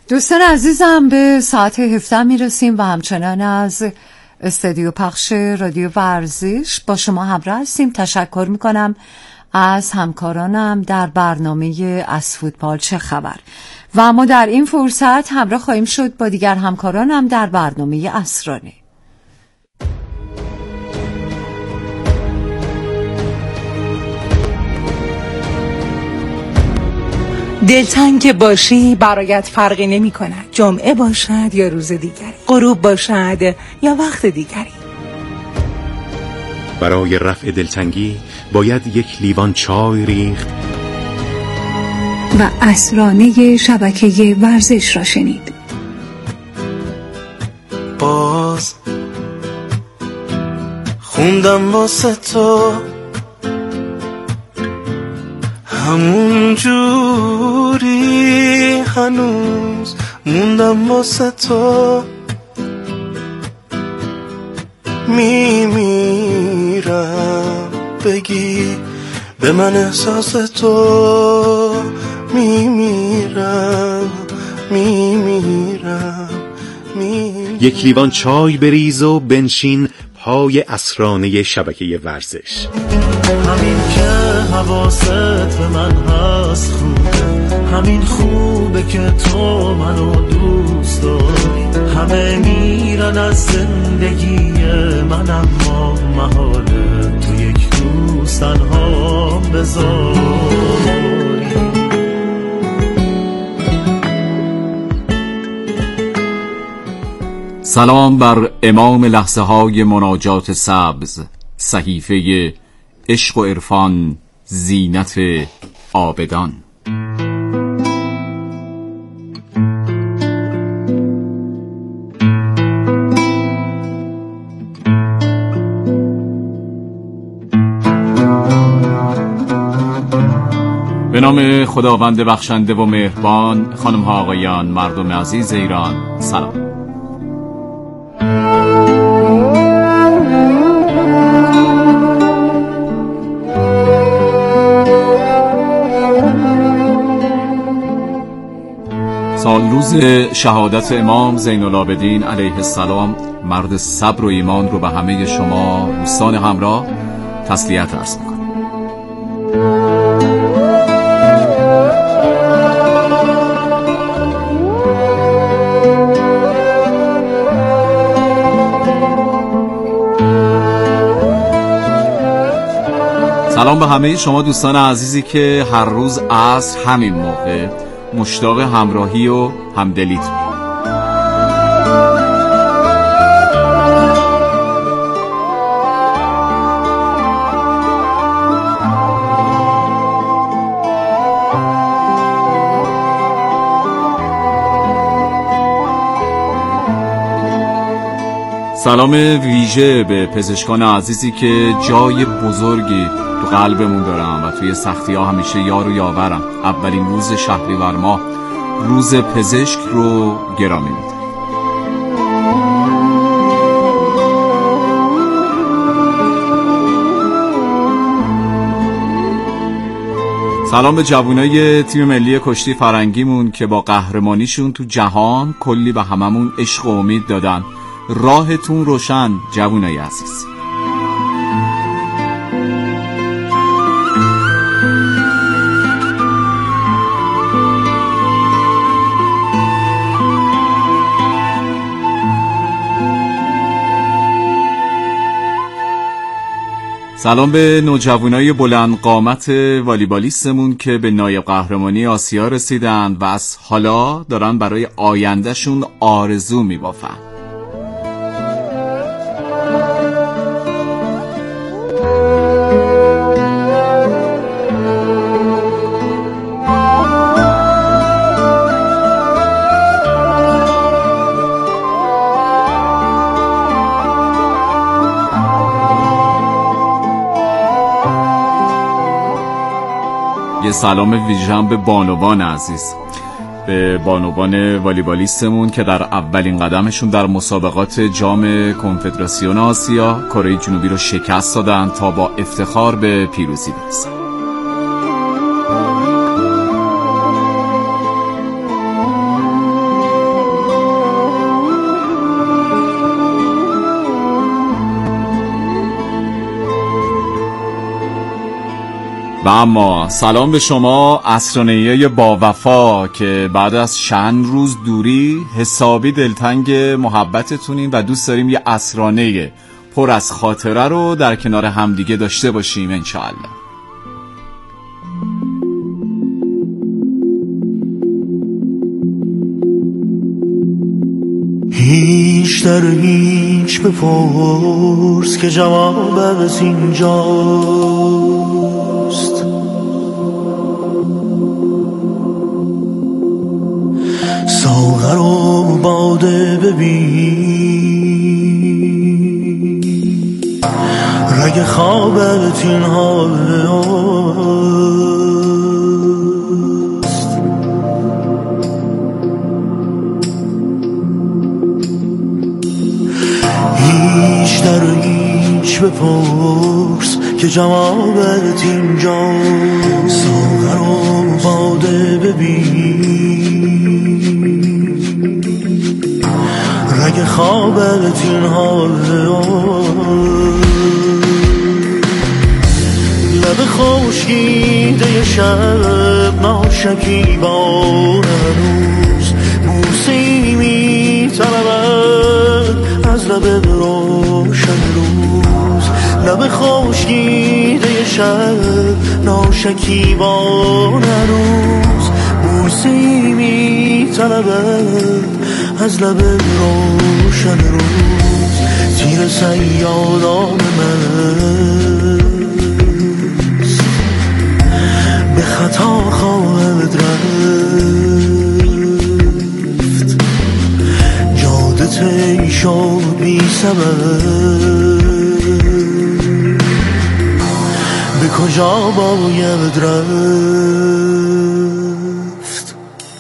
دوستان عزیزم، به ساعت 17 میرسیم و همچنان از استودیو پخش رادیو ورزش با شما همراه هستیم. تشکر میکنم از همکارانم در برنامه از فوتبال چه خبر و اما در این فرصت همراه خواهیم شد با دیگر همکارانم در برنامه عصرانه. دلتنگ که باشی برایت فرقی نمی کند، جمعه باشد یا روز دیگری، غروب باشد یا وقت دیگری. برای رفع دلتنگی باید یک لیوان چای ریخت و عصرانه شبکه ورزش را شنید. باز خوندم واسه تو همون جوری هنوز موندم واسه تو میمیرم بگی به من احساس تو میمیرم. یک لیوان چای بریز و بنشین پای عصرانه شبکه ورزش. همین که حواست به من هست خوبه، همین خوبه که تو منو دوست داری. همه میرن از زندگی من اما محاله تو یک روز تنها بذاری. سلام بر امام لحظه های مناجات سبز، صحیفه عشق و عرفان، زینت عابدان. به نام خداوند بخشنده و مهربان. خانم ها آقایان، مردم عزیز ایران، سلام. روز شهادت امام زین العابدین علیه السلام، مرد صبر و ایمان رو به همه شما دوستان همراه تسلیت عرض میکنم. سلام به همه شما دوستان عزیزی که هر روز عصر همین موقع مشتاق همراهی و همدلیتون. سلام ویژه به پزشکان عزیزی که جای بزرگی تو قلبمون دارم و توی سختی ها همیشه یار و یاورم. اولین روز شهریور ماه، روز پزشک رو گرامی می‌دارم. سلام به جوانای تیم ملی کشتی فرنگیمون که با قهرمانیشون تو جهان کلی به هممون عشق و امید دادن. راهتون روشن جوانای عزیز. سلام به نوجوانای بلند قامت والیبالیستمون که به نایب قهرمانی آسیا رسیدن و از حالا دارن برای آیندهشون آرزو میبافن. یه سلام ویژه‌ام به بانوان عزیز، به بانوان والیبالیستمون که در اولین قدمشون در مسابقات جام کنفدراسیون آسیا کره جنوبی رو شکست دادن تا با افتخار به پیروزی برسن. و اما سلام به شما اسرانه‌ای با وفا که بعد از چند روز دوری حسابی دلتنگ محبتتونیم و دوست داریم یه اسرانه پر از خاطره رو در کنار همدیگه داشته باشیم انشاءالله. هیچ در هیچ بپرس که جوابت اینجاست، ساغر و باده ببین، رگ خوابت این هاست. هیچ در هیچ بپرس که جوابت اینجاست، ساغر و باده ببین، رگ خوابت این لب خشکیده شب ناشکیبان هنوز بوسی می‌طلبد از لب روشن روز. لب خشکیده شب ناشکیبان هنوز بوسی می‌طلبد از لب روشن روز. تیر صیادان من به خطا خواهد رفت، جاده طی شد بی سبب، به کجا باید رفت.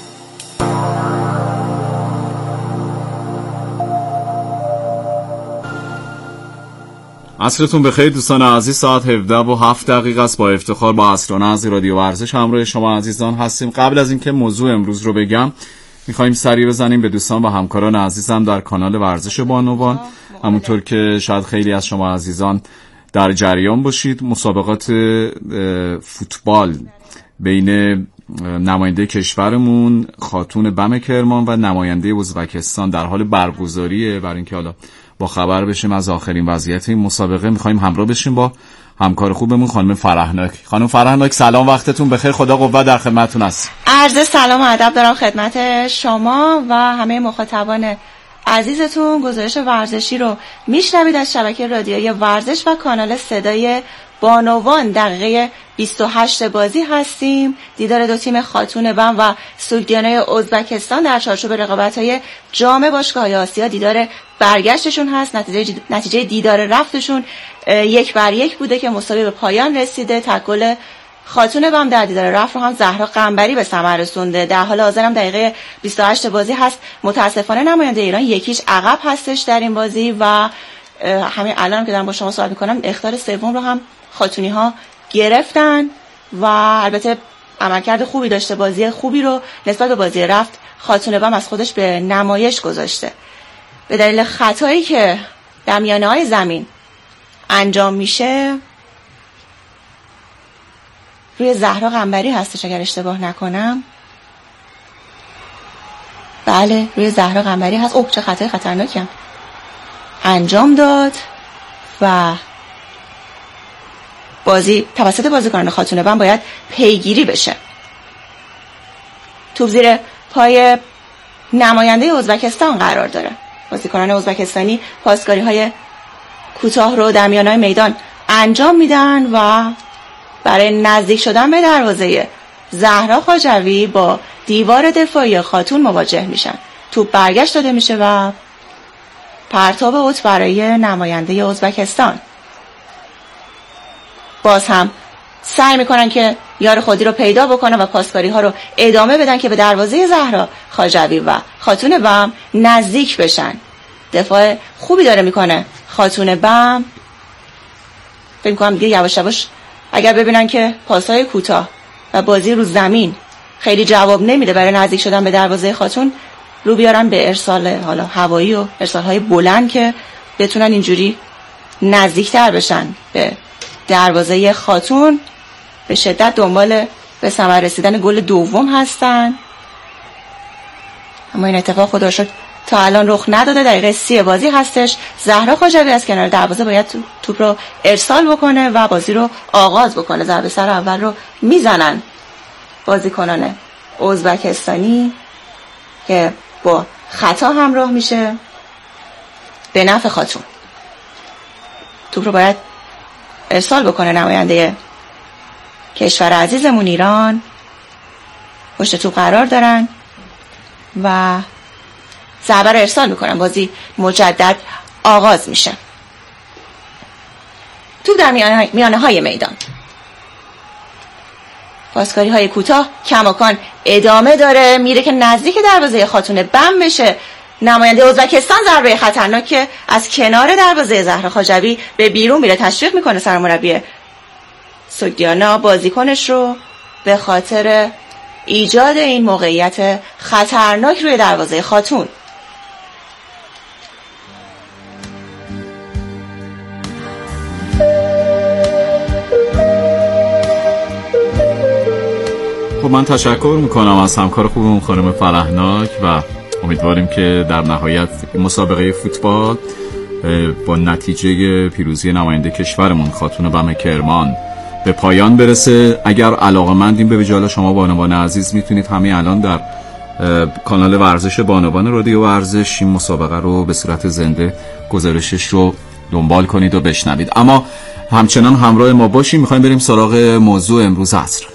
عصرتون بخیر دوستان عزیز. ساعت 17:07 است. با افتخار با اسرانه از رادیو ورزش همراه شما عزیزان هستیم. قبل از اینکه موضوع امروز رو بگم میخوایم سری بزنیم به دوستان و همکاران عزیزم در کانال ورزش بانوان. همونطور که شاید خیلی از شما عزیزان در جریان باشید، مسابقات فوتبال بین نماینده کشورمون خاتون بم کرمان و نماینده ازبکستان در حال برگزاریه. برای اینکه حالا با خبر بشیم از آخرین وضعیت این مسابقه میخوایم همراه بشیم با همکار خوبمون خانم فرهناک. خانم فرهناک سلام، وقتتون بخیر، خدا قوت در خدمتتون است. عرض سلام و ادب دارم خدمت شما و همه مخاطبان عزیزتون. گزارش ورزشی رو میشنوید از شبکه رادیویی ورزش و کانال صدای بانوان. دقیقه 28 بازی هستیم. دیدار دو تیم خاتون بم و سولگیانای ازبکستان در چارچوب رقابت‌های جام باشگاه‌های آسیا دیدار برگشتشون هست. نتیجه دیدار رفتشون 1-1 بوده که مساوی به پایان رسیده. تکل خاتون بم در دیدار رفت رو هم زهرا قنبری به ثمر رسونده. در حال حاضر هم دقیقه 28 بازی هست. متاسفانه نماینده ایران 1-0 عقب هستش در این بازی و همین الان که دارم با شما صحبت می‌کنم اخطار سوم رو هم خاتونی‌ها گرفتن و البته عملکرد خوبی داشته. بازی خوبی رو نسبت به بازی رفت خاتون بم از خودش به نمایش گذاشته. به دلیل خطایی که در میانه‌های زمین انجام میشه روی زهرا قنبری هستش اگر اشتباه نکنم. بله روی زهرا قنبری هست. چه خطای خطرناکی هم انجام داد و بازی توسط بازیکنان خاتون بم باید پیگیری بشه. توپ زیر پای نماینده ازبکستان قرار داره. بازیکنان ازبکستانی پاسکاری‌های کوتاه رو در میانه‌های میدان انجام میدن و برای نزدیک شدن به دروازه زهرا خواجوی با دیوار دفاعی خاتون مواجه میشن. توپ برگشت داده میشه و پرتاب اوت برای نماینده ازبکستان. باز هم سعی میکنن که یار خودی رو پیدا بکنن و پاسکاری ها رو ادامه بدن که به دروازه زهرا خواجوی و خاتون بم نزدیک بشن. دفاع خوبی داره میکنه خاتون بم. فکر میکنم دیگه یواش یواش اگر ببینن که پاسهای کوتاه و بازی رو زمین خیلی جواب نمیده برای نزدیک شدن به دروازه خاتون، رو بیارن به ارسال حالا هوایی و ارسالهای بلند که بتونن اینجوری نزدیکتر بشن به دروازه خاتون به شدت دنبال به ثمر رسیدن گل دوم هستن، اما این اتفاق خدا رو شکر تا الان رخ نداده. دقیقه 30 بازی هستش. زهرا خواجوی از کنار دروازه باید توپ رو ارسال بکنه و بازی رو آغاز بکنه. ضربه سر اول رو میزنن بازیکنان ازبکستانی که با خطا همراه میشه به نفع خاتون. توپ رو باید ارسال بکنه نماینده کشور عزیزمون ایران. پشت توپ قرار دارن و ضربه رو ارسال میکنن. بازی مجدد آغاز میشه. توپ در میانه های میدان. پاسکاری های کوتاه کماکان ادامه داره، میره که نزدیک دروازه خاتون بم بشه. نماینده ازبکستان ضربه خطرناک که از کنار دروازه زهرا خواجوی به بیرون میره تشویق میکنه سرمربی سوگدیانا بازیکنش رو به خاطر ایجاد این موقعیت خطرناک روی دروازه خاتون. خب من تشکر میکنم از همکار خوبمون خانم فرهناک و امیدواریم که در نهایت مسابقه فوتبال با نتیجه پیروزی نماینده کشورمون خاتون بم کرمان به پایان برسه. اگر علاقه‌مندین به وجال شما بانوان عزیز میتونید همین الان در کانال ورزش بانوان رادیو ورزش این مسابقه رو به صورت زنده گزارشش رو دنبال کنید و بشنوید. اما همچنان همراه ما باشید. میخوایم بریم سراغ موضوع امروز عصر.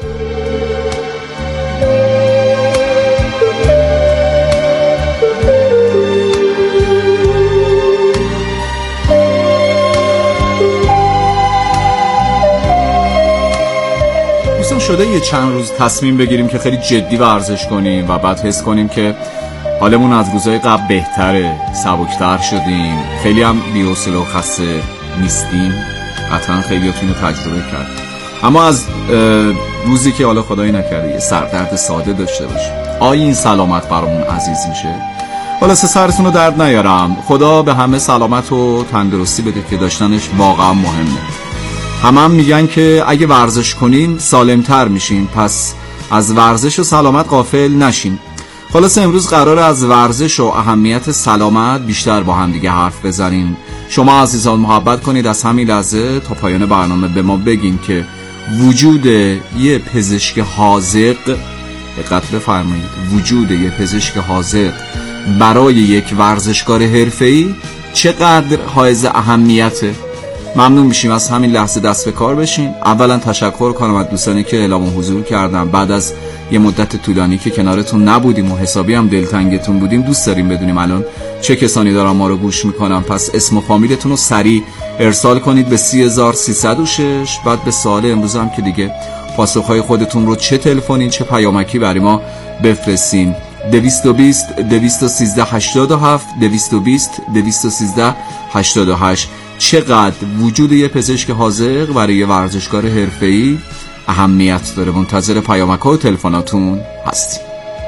شده یه چند روز تصمیم بگیریم که خیلی جدی ورزش کنیم و بعد حس کنیم که حالمون از روزهای قبل بهتره، سبکتر شدیم، خیلی هم بی‌حوصله و خسته نیستیم. قطعا خیلیاتون رو تجربه کرد. اما از روزی که حالا خدایی نکرده یه سردرد ساده داشته باشیم، آیا این سلامت برامون عزیز میشه؟ حالا سرتون رو درد نیارم، خدا به همه سلامت و تندرستی بده که داشتنش واقعا مهمه. هم میگن که اگه ورزش کنین سالمتر میشین، پس از ورزش و سلامت غافل نشین. خلاص امروز قراره از ورزش و اهمیت سلامت بیشتر با هم دیگه حرف بزنیم. شما عزیزان محبت کنید از همین لحظه تا پایان برنامه به ما بگین که وجود یه پزشک حاذق، دقت بفرمایید، وجود یه پزشک حاذق برای یک ورزشکار حرفه‌ای چقدر حائز اهمیته. ممنون میشیم از همین لحظه دست به کار بشین. اولا تشکر کنم از دوستانی که اعلام حضور کردن بعد از یه مدت طولانی که کنارتون نبودیم و حسابی هم دلتنگتون بودیم. دوست داریم بدونیم الان چه کسانی دارن ما رو گوش میکنن. پس اسم و فامیلتون رو سریع ارسال کنید به 30306. بعد به سوال امروز هم که دیگه پاسخهای خودتون رو چه تلفنی چه پیامکی برای ما بفرستین. 220 213 87 220 213 88. چقدر وجود یه پزشک حاذق برای یه ورزشکار حرفه‌ای اهمیت داره. منتظر پیامک‌ها و تلفناتون هستیم.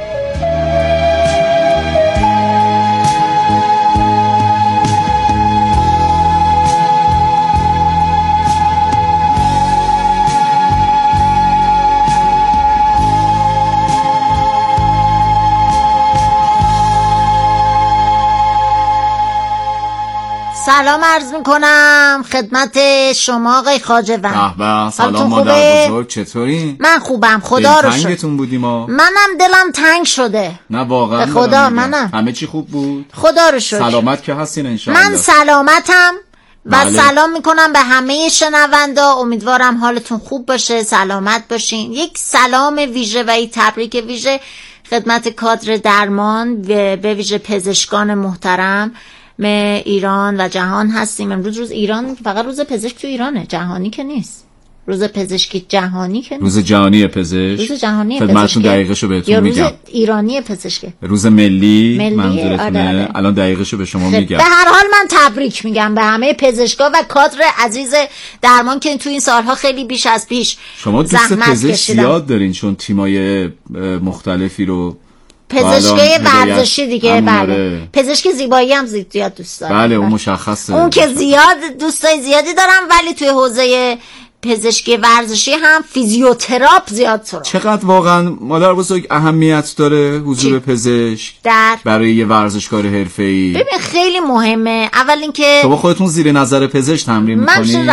سلام عرض میکنم خدمت شما آقای خواجه‌وند. سلام مادر بزرگ، چطوری؟ من خوبم خدا رو شکر. تنگتون بودیم ما. منم دلم تنگ شده. نه واقعا به خدا منم. همه چی خوب بود؟ خدا رو شکر. سلامت که هستین ان شاء الله. من سلامتم و سلام میکنم به همه شنوندا. امیدوارم حالتون خوب باشه، سلامت باشین. یک سلام ویژه و یک تبریک ویژه خدمت کادر درمان و به ویژه پزشکان محترم ایران و جهان هستیم. امروز روز ایران، فقط روز پزشک تو ایرانه، جهانی که نیست. روز پزشکی جهانی که نیست. روز جهانی پزشک. روز جهانی پزشک. خدمتتون دقیقشو بهتون میگم. روز ایرانی پزشک. روز ملی منظورتونه. آره. الان دقیقشو به شما میگم. به هر حال من تبریک میگم به همه پزشکا و کادر عزیز درمان که تو این سالها خیلی بیش از پیش شما دوست پزشک زیاد دارین چون تیمای مختلفی رو پزشکی ورزشی دیگه. بله پزشکی زیبایی هم زیاد دوست دارم. بله اون مشخصه. اون که زیاد دوستای زیادی دارم، ولی توی حوزه پزشکی ورزشی هم فیزیوتراپ زیاد سراغ. چقدر واقعا مادر بزرگ اهمیت داره حضور پزشک برای یه ورزشکار حرفه‌ای؟ ببین خیلی مهمه. اول اینکه شما خودتون زیر نظر پزشک تمرین می‌کنید؟ من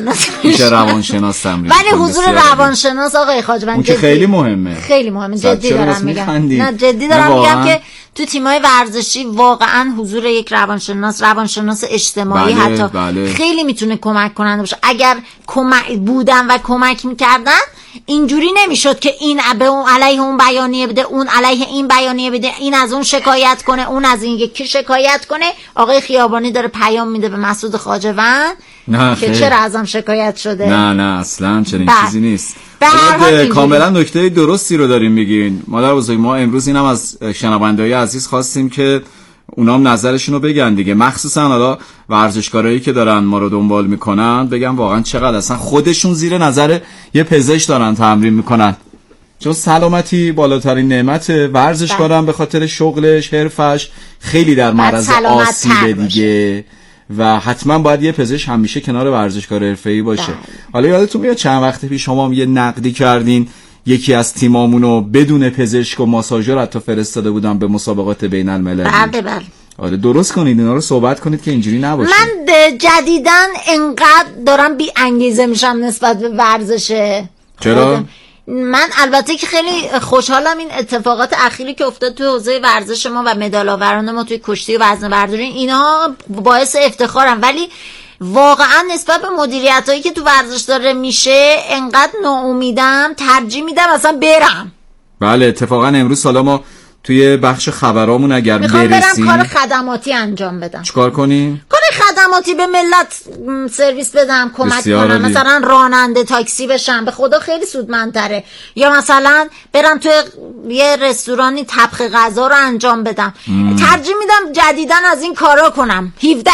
روانشناس تمرین ولی حضور روانشناس آقای خواجه‌بند خیلی مهمه. خیلی مهمه. جدی دارم میگم. نه جدی دارم میگم که تو تیم‌های ورزشی واقعا حضور یک روانشناس اجتماعی حتی خیلی میتونه کمک کننده باشه. اگر کمک بودن و کمک میکردن اینجوری نمیشد که این به اون علیه اون بیانیه بده، اون علیه این بیانیه بده، این از اون شکایت کنه، اون از این یکی شکایت کنه. آقای خیابانی داره پیام میده به مسعود خواجه‌وند که چرا ازم شکایت شده. نه اصلا چنین چیزی نیست. کاملا نکته درستی رو داریم میگین مادر بزرگ. ما امروز اینم از شنونده‌های عزیز خواستیم که اونام نظرشون رو بگن دیگه، مخصوصا حالا ورزشکارایی که دارن ما رو دنبال میکنن، بگن واقعا چقدر اصلا خودشون زیر نظر یه پزشک دارن تمرین میکنن، چون سلامتی بالاترین نعمت. ورزشکارم به خاطر شغلش، حرفش خیلی در معرض آسیبه دیگه و حتما باید یه پزشک همیشه کنار ورزشکار حرفه‌ای باشه. حالا یادتون میاد چند وقت پیش شما یه نقدی کردین یکی از تیمامونو بدون پزشک و ماساژور حتی فرستاده بودن به مسابقات بین المللی. بله. آره درست کنید اینا رو صحبت کنید که اینجوری نباشه. من جدیدن انقدر دارم بی انگیزه میشم نسبت به ورزشه. چرا؟ من البته که خیلی خوشحالم این اتفاقات اخیری که افتاد تو حوزه ورزش ما و مدال آوران ما توی کشتی و وزن برداری، اینها باعث افتخارم، ولی واقعا نسبت به مدیریتایی که تو ورزش داره میشه انقدر ناامیدم، ترجیح میدم اصلا برم. بله اتفاقا امروز سالا ما توی بخش خبرامون اگر میخوام برم کار خدماتی انجام بدم. چیکار کنی؟ کار خدماتی به ملت سرویس بدم، کمک کنم، مثلا راننده تاکسی بشم، به خدا خیلی سودمندتره. یا مثلا برم توی یه رستورانی طبخ غذا رو انجام بدم. ترجیح میدم جدیدن از این کارا کنم.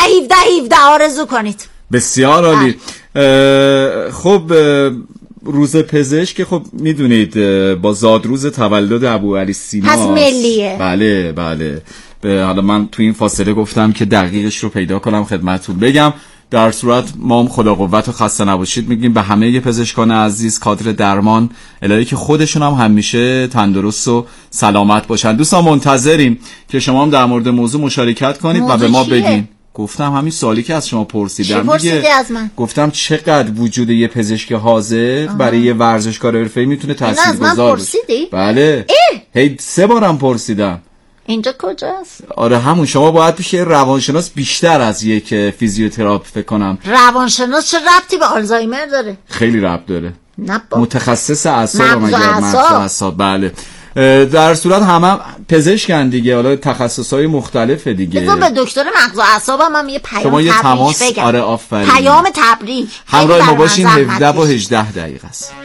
17 آرزو کنید. بسیار عالی. خب روز پزشک که خب میدونید با زادروز تولد ابوعلی سینا پس ملیه. بله. حالا من تو این فاصله گفتم که دقیقش رو پیدا کنم خدمتتون بگم. در صورت ما هم خدا قوت و خسته نباشید میگیم به همه پزشکان عزیز، کادر درمان، الهی که خودشون هم همیشه تندرست و سلامت باشن. دوستان منتظریم که شما هم در مورد موضوع مشارکت کنید و به ما بگین. گفتم همین سوالی که از شما پرسیدم دیگه. از من؟ گفتم چقدر وجود یه پزشک حاضر برای یه ورزشکار حرفه‌ای میتونه تاثیرگذار باشه. بله. هی 3 بارم پرسیدم. اینجا کجاست؟ آره همون. شما باید پیش روانشناس بیشتر از یک فیزیوتراپ فکر کنم. روانشناس چه ربطی به آلزایمر داره؟ خیلی ربط داره. نبا. متخصص اعصاب مگر مغز و اعصاب. بله. در صورت همه پزشکن دیگه، حالا تخصصهای مختلفه دیگه. بذار به دکتر مغز و اعصابم هم یه پیام شما یه تماس بگم. آره آفرین. پیام تبریک. همراه ما باشین. 17 و 18 دقیقه است.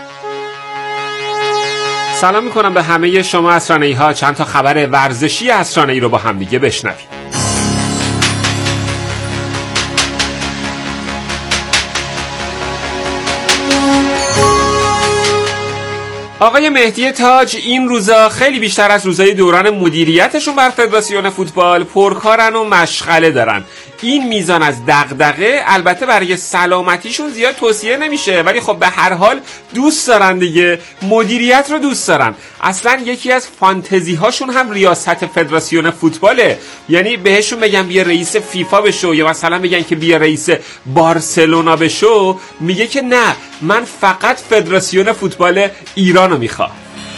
سلام میکنم به همه شما اسرانه‌ای ها. چند تا خبر ورزشی اسرانه‌ای رو با هم دیگه بشنویم. آقای مهدی تاج این روزا خیلی بیشتر از روزای دوران مدیریتشون بر فدراسیون فوتبال پرکارن و مشغله دارن. این میزان از دغدغه البته برای سلامتیشون زیاد توصیه نمیشه، ولی خب به هر حال دوست دارن دیگه، مدیریت رو دوست دارن. اصلا یکی از فانتزی هاشون هم ریاست فدراسیون فوتباله. یعنی بهشون بگن بیا رئیس فیفا بشو، یا مثلا بگن که بیا رئیس بارسلونا بشو، میگه که نه، من فقط فدراسیون فوتبال ایران رو میخوام.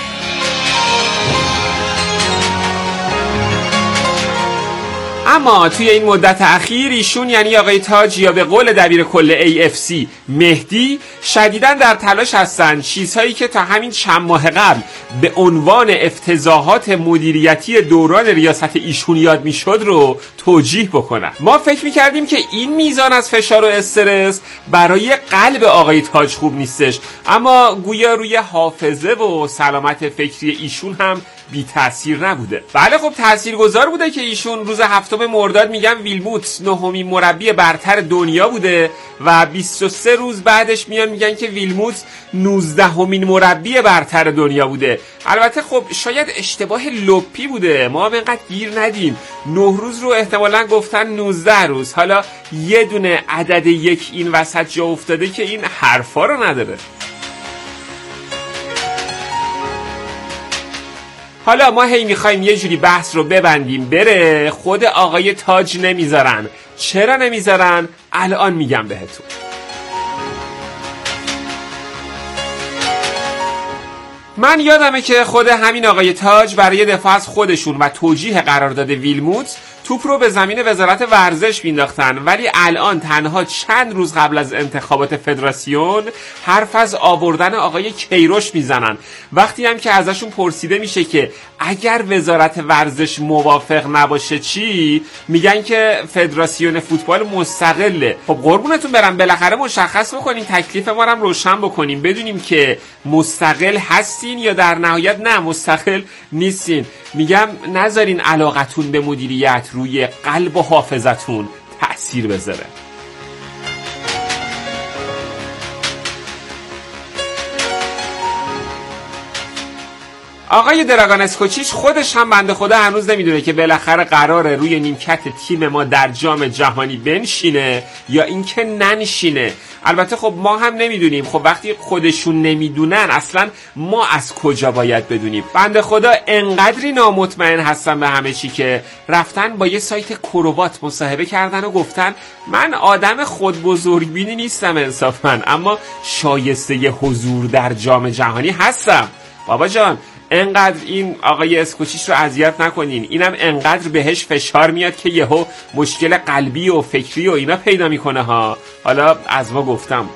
اما توی این مدت اخیر ایشون یعنی آقای تاج یا به قول دبیر کل AFC مهدی شدیداً در تلاش هستن چیزهایی که تا همین چند ماه قبل به عنوان افتضاحات مدیریتی دوران ریاست ایشون یاد میشد رو توجیه بکنن. ما فکر میکردیم که این میزان از فشار و استرس برای قلب آقای تاج خوب نیستش، اما گویا روی حافظه و سلامت فکری ایشون هم بی تأثیر نبوده. بله خب تاثیرگذار بوده که ایشون روز 7 مرداد میگن ویلموت 9مین مربی برتر دنیا بوده و 23 روز بعدش میان میگن که ویلموت 19مین مربی برتر دنیا بوده. البته خب شاید اشتباه لپی بوده، ما هم اینقدر گیر ندیم. 9 روز رو احتمالاً گفتن 19 روز، حالا یه دونه عدد یک این وسط جا افتاده که این حرفا رو نداره. حالا ما هی میخوایم یه جوری بحث رو ببندیم بره، خود آقای تاج نمیذارن. چرا نمیذارن؟ الان میگم بهتون. من یادمه که خود همین آقای تاج برای دفاع از خودشون و توجیه قرارداد ویلموت توپ رو به زمین وزارت ورزش مینداختن، ولی الان تنها چند روز قبل از انتخابات فدراسیون حرف از آوردن آقای کیروش میزنن. وقتی هم که ازشون پرسیده میشه که اگر وزارت ورزش موافق نباشه چی، میگن که فدراسیون فوتبال مستقله. خب قربونتون برم، بالاخره مشخص بکنین، تکلیف ما رو هم روشن بکنیم، بدونیم که مستقل هستین یا در نهایت نه مستقل نیستین. میگم نذارین علاقتون به مدیریت روی قلب و حافظتون تأثیر بذاره. آقای دراگان اسکوچیچ خودش هم بنده خدا هنوز نمیدونه که بالاخره قراره روی نیمکت تیم ما در جام جهانی بنشینه یا اینکه ننشینه. البته خب ما هم نمیدونیم. خب وقتی خودشون نمیدونن اصلا ما از کجا باید بدونیم؟ بنده خدا انقدری نامطمئن هستن به همه چی که رفتن با یه سایت کروات مصاحبه کردن و گفتن من آدم خود بزرگبینی نیستم انصافا، اما شایسته حضور در جام جهانی هستم. بابا جان انقدر این آقای اسکوچیچ رو اذیت نکنین، اینم انقدر بهش فشار میاد که یهو مشکل قلبی و فکری و اینا پیدا میکنه ها. حالا از ما گفتم.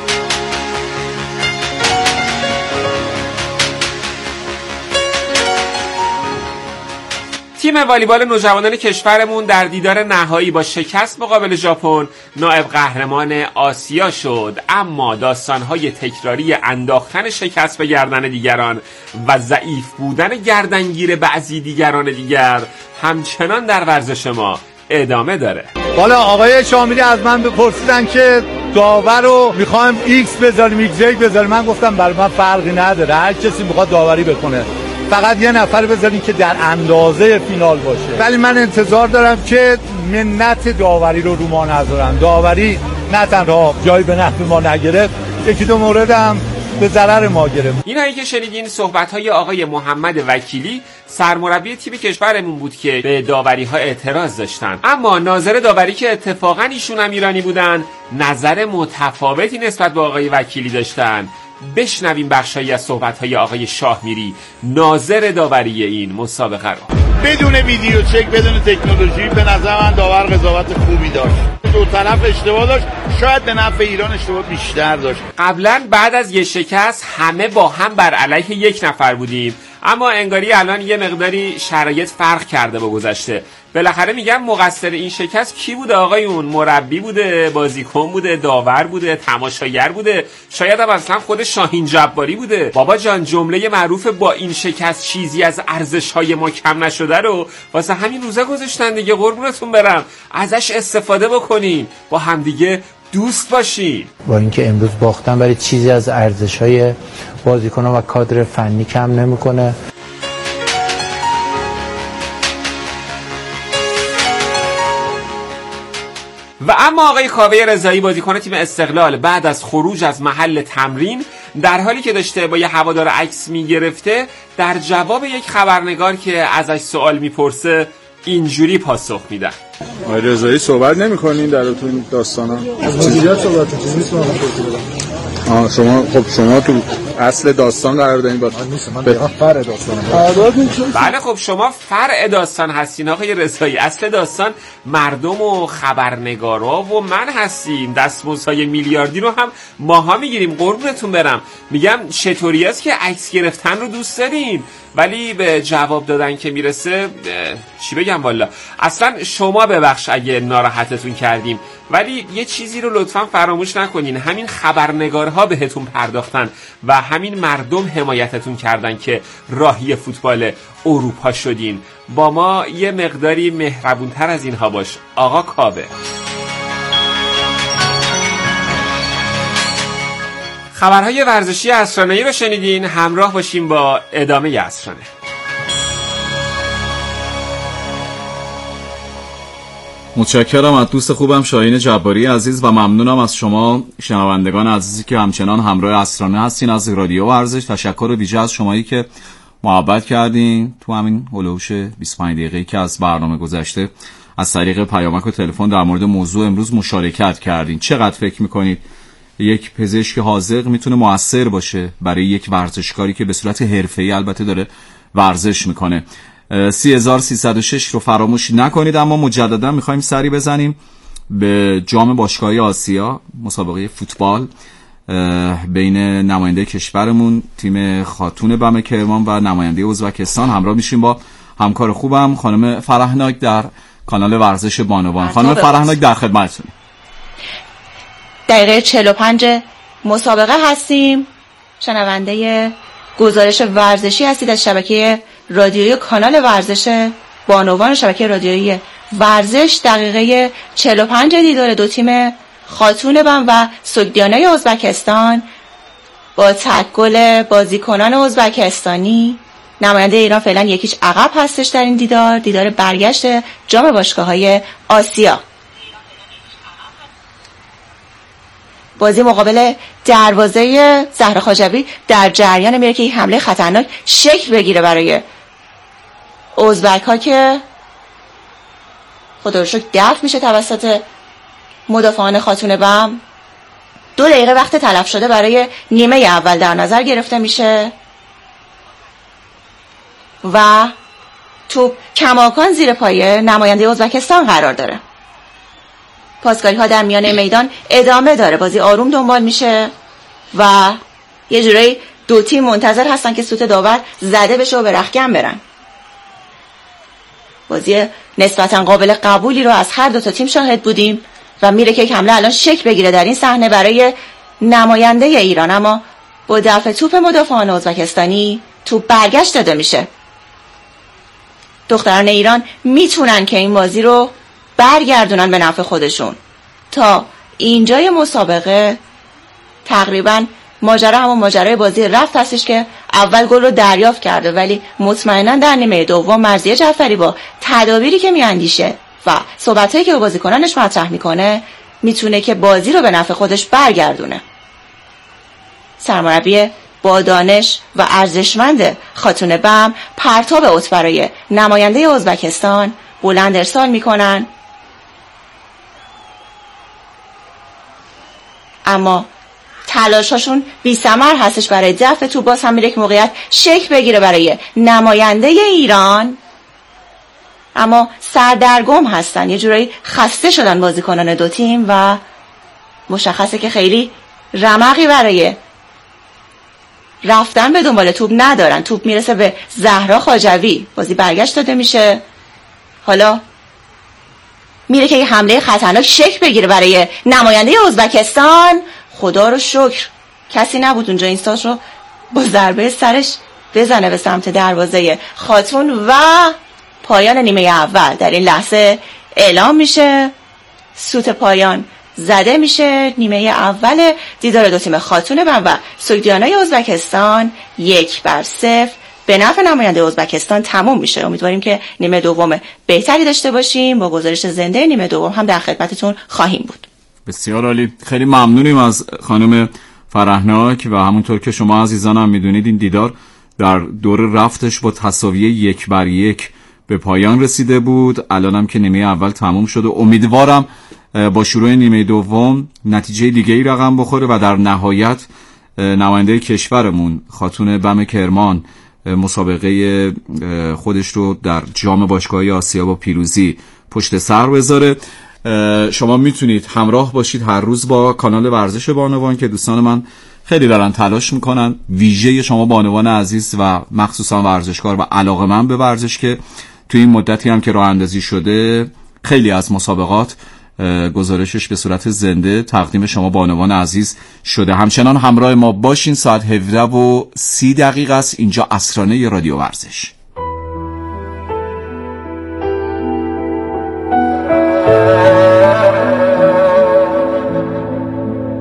تیم والیبال نوجوانان کشورمون در دیدار نهایی با شکست مقابل ژاپن نایب قهرمان آسیا شد، اما داستان‌های تکراری انداختن شکست به گردن دیگران و ضعیف بودن گردنگیر بعضی دیگران دیگر همچنان در ورزش ما ادامه داره. حالا آقای شامیری از من بپرسیدن که داور رو میخوایم ایکس بذاریم ایکس بذاریم، من گفتم برای من فرقی نداره، هر کسی میخواد داوری بکنه، فقط یه نفر بذارین که در اندازه فینال باشه. ولی من انتظار دارم که منت داوری رو ما نذارن. داوری نه تنها جایی به نفع ما نگرفت، یکی دو مورد هم به ضرر ما گرفت. اینایی که شنیدین صحبت‌های آقای محمد وکیلی، سرمربی تیم کشورمون بود که به داوری‌ها اعتراض داشتن. اما ناظر داوری که اتفاقاً ایشون هم ایرانی بودن، نظر متفاوتی نسبت به آقای وکیلی داشتن. بشنویم بخشایی از صحبت‌های آقای شاهمیری، ناظر داوری این مسابقه رو. بدون ویدیو چک، بدون تکنولوژی، به نظر من داور قضاوت خوبی داشت. دو طرف اشتباه داشت، شاید به نفع ایران اشتباه بیشتر داشت. قبلا بعد از یه شکست همه با هم بر علیه یک نفر بودیم، اما انگاری الان یه مقداری شرایط فرق کرده با گذشته. بالاخره میگم مقصر این شکست کی بوده آقایون؟ مربی بوده، بازیکن بوده، داور بوده، تماشاگر بوده، شاید هم اصلا خود شاهین جباری بوده. بابا جان جمله معروف با این شکست چیزی از ارزش‌های ما کم نشده رو واسه همین روزا گذاشتن دیگه. قربونتون برم، ازش استفاده بکنین، با همدیگه دوست باشین. با اینکه امروز باختن ولی چیزی از ارزش‌های بازیکن‌ها و کادر فنی کم نمی‌کنه. و اما آقای کاوه رضایی بازیکن تیم استقلال بعد از خروج از محل تمرین در حالی که داشته با یه هوادار عکس میگرفته، در جواب یک خبرنگار که ازش سوال میپرسه اینجوری پاسخ میده. آقای رضایی صحبت نمی‌کنین در این داستانا؟ از مدیریت صحبت چیزی نیست. شما تو اصل داستان قرار دارین. من فرع داستان. بله خب شما فرع داستان هستین آقای رضایی. اصل داستان مردم و خبرنگارا و من هستیم. دستمزدهای میلیاردی رو هم ماها میگیریم. قربونتون برم. میگم چطوری است که عکس گرفتن رو دوست دارین ولی به جواب دادن که میرسه چی بگم والا. اصلا شما ببخش اگه ناراحتتون کردیم، ولی یه چیزی رو لطفا فراموش نکنین، همین خبرنگارها بهتون پرداختن و همین مردم حمایتتون کردن که راهی فوتبال اروپا شدین. با ما یه مقداری مهربونتر از اینها باش آقا کاوه. خبرهای ورزشی اسرانه‌ای رو شنیدین، همراه باشیم با ادامه اسرانه. متشکرم از دوست خوبم شاهین جباری عزیز و ممنونم از شما شنوندگان عزیزی که همچنان همراه اسرانه هستین از رادیو ورزش. تشکر ویژه از شمایی که محبت کردین تو همین هلوش 25 دقیقه‌ای که از برنامه گذشته از طریق پیامک و تلفن در مورد موضوع امروز مشارکت کردین. چقدر فکر میکنید یک پزشک حاذق میتونه مؤثر باشه برای یک ورزشکاری که به صورت حرفه‌ای البته داره ورزش میکنه؟ 3306 رو فراموش نکنید. اما مجددا میخوایم سری بزنیم به جام باشگاه‌های آسیا، مسابقه فوتبال بین نماینده کشورمون تیم خاتون بم کرمان و نماینده ازبکستان. همراه میشیم با همکار خوبم خانم فرهناک در کانال ورزش بانوان. خانم فرهناک در خدمتتون. دقیقه 45 مسابقه هستیم. شنونده گزارش ورزشی هستید از شبکه رادیویی کانال ورزش بانوان، شبکه رادیویی ورزش. دقیقه 45 دیدار دو تیم خاتون بم و سوگدیانای ازبکستان با تکل بازیکنان ازبکستانی. نماینده ایران فعلا 1-0 عقب هستش در این دیدار برگشت جام باشگاه‌های آسیا. بازی مقابل دروازه زهرا خواجوی در جریان میره که این حمله خطرناک شکل بگیره برای ازبک ها که خدا رو شکر دفع میشه توسط مدافعان خاتون بم. 2 دقیقه وقت تلف شده برای نیمه اول در نظر گرفته میشه و توپ کماکان زیر پای نماینده ازبکستان قرار داره. پاسکاری ها در میانه میدان ادامه داره، بازی آروم دنبال میشه و یه جورایی دو تیم منتظر هستن که سوت داور زده بشه و به رختکن برن. بازی نسبتا قابل قبولی رو از هر دو تا تیم شاهد بودیم و میره که یک حمله الان شکل بگیره در این صحنه برای نماینده ایران، اما با دفع توپ مدافعان ازبکستانی توپ برگشت داده میشه. دختران ایران میتونن که این بازی رو برگردونن به نفع خودشون. تا اینجای مسابقه تقریبا ماجرا همون ماجرای بازی رفت هستش که اول گل رو دریافت کرده، ولی مطمئنا در نیمه دوم مرضیه جعفری با تدابیری که میاندیشه و صحبتایی که با بازیکنانش مطرح میکنه میتونه که بازی رو به نفع خودش برگردونه. سرمربی با دانش و ارزشمند خاتون بم پرتاب ات برای نماینده ازبکستان بلند ارسال میکنن، اما تلاشاشون بی ثمر هستش برای دفع توپ. باز هم میره یک موقعیت شکل بگیره برای نماینده ایران، اما سردرگم هستن، یه جورایی خسته شدن بازیکنان دو تیم و مشخصه که خیلی رمقی برای رفتن به دنبال توپ ندارن. توپ میرسه به زهرا خواجوی، بازی برگشت داده میشه. حالا میره که یه حمله خطرناک شکل بگیره برای نماینده ازبکستان. خدا رو شکر کسی نبود اونجا این ساز رو با ضربه سرش بزنه به سمت دروازه خاتون و پایان نیمه اول در این لحظه اعلام میشه. سوت پایان زده میشه. نیمه اول دیدار دو تیم خاتون بم و سوگدیانای ازبکستان 1-0 به نفع نماینده ازبکستان تموم میشه. امیدواریم که نیمه دوم بهتری داشته باشیم. با گزارش زنده نیمه دوم هم در خدمتتون خواهیم بود. بسیار عالی، خیلی ممنونیم از خانم فرهناک و همونطور که شما عزیزان هم میدونید این دیدار در دور رفتش با تساوی 1-1 به پایان رسیده بود. الان هم که نیمه اول تموم شده، امیدوارم با شروع نیمه دوم نتیجه دیگه ای رقم بخوره و در نهایت نماینده کشورمون خاتون بم کرمان مسابقه خودش رو در جام باشگاه‌های آسیا با پیروزی پشت سر بذاره. شما میتونید همراه باشید هر روز با کانال ورزش بانوان که دوستان من خیلی دارن تلاش میکنن، ویژه شما بانوان عزیز و مخصوصا ورزشکار و علاقه‌مند به ورزش که توی این مدتی هم که راه اندازی شده خیلی از مسابقات گزارشش به صورت زنده تقدیم شما بانوان عزیز شده. همچنان همراه ما باشین. ساعت 17:30 است. اینجا عصرانه رادیو ورزش.